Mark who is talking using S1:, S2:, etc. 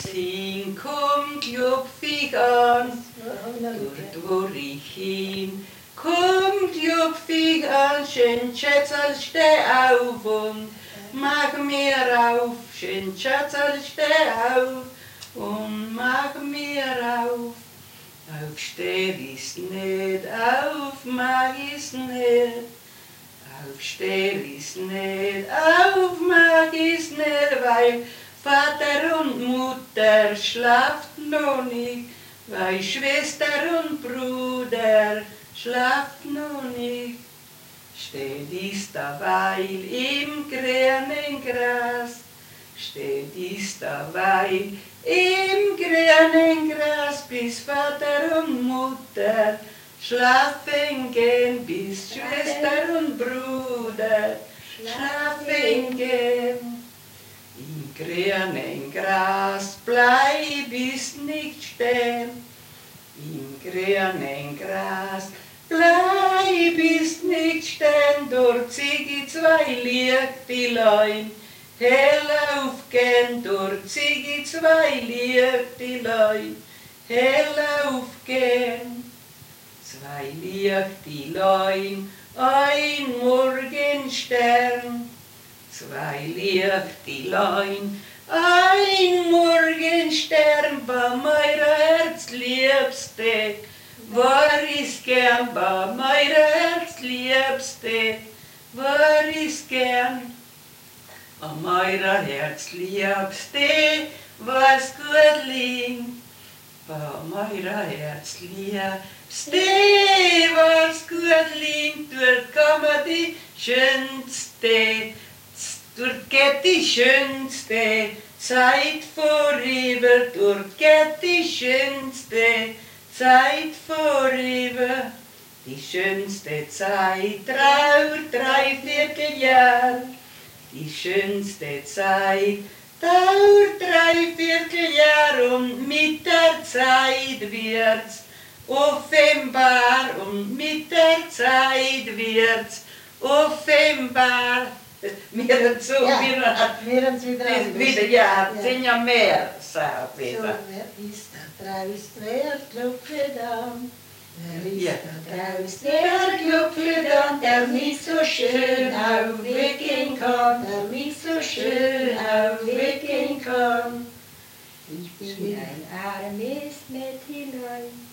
S1: Sing kommt jupfig an, dort wo ich hin. Kommt jupfig an, schön Schätzal, steh auf und mach mir auf. Schön Schätzal, steh auf und mach mir auf. Aufsteh ist nicht, auf mag ist nicht. Aufsteh ist nicht, auf mag ist nicht, weil Vater und Mutter schlaft noch nicht, weil Schwester und Bruder schlaft noch nicht. Steht ist derweil im grünen Gras, steht ist derweil im grünen Gras, bis Vater und Mutter schlafen gehen, bis Schwester und Bruder schlafen gehen. Im grünen Gras bleib ich nicht stehen, im grünen Gras bleib ich nicht stehen, dort zieh ich zwei Lichtlein, hell aufgehen, dort zieh ich zwei Lichtlein, hell aufgehen. Zwei Lichtlein, ein Morgenstern, zwei Lichtlein, ein Morgenstern, bei meiner Herzliebste, war ist gern, bei meiner Herzliebste, war ist gern, bei meiner Herzliebste, was gut liegt. Bei meiner Herzliebste, was gut liegt, dort kommt die schönste, dort geht die schönste Zeit vorüber, dort geht die schönste Zeit vorüber. Die schönste Zeit dauert 3/4 Jahr, die schönste Zeit dauert 3/4 Jahr und mit der Zeit wird's offenbar und mit der Zeit wird's offenbar. Wir haben so wieder, ja, sind ja mehr, sagt wieder.
S2: So, wer ist da draußen, wer klopft an? Wer ist da draußen, wer klopft an, der mich so schön aufwecken kann, der mich so schön aufwecken kann. Ich bin ein armes Mädchen.